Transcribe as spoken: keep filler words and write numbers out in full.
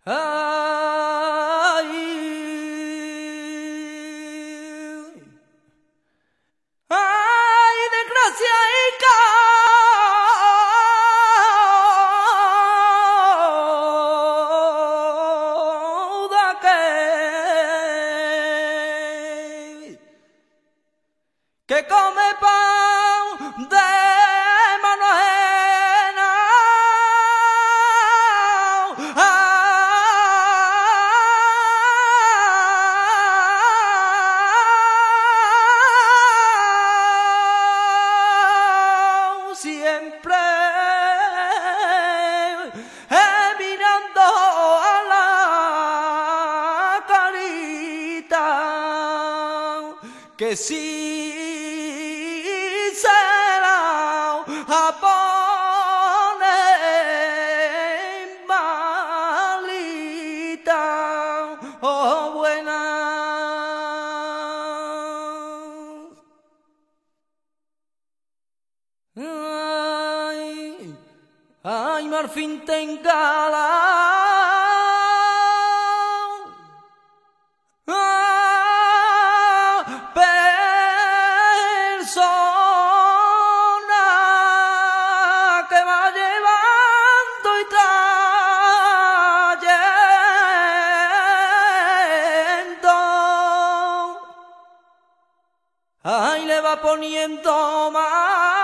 Ay, ay, desgracia y cauda que, que come pan de mano ajena. Siempre eh, mirando a la carita que sí se la a poner malita o buena. Ay, ay, Marfín Tengala, ah, persona que va llevando y trayendo, ay, le va poniendo más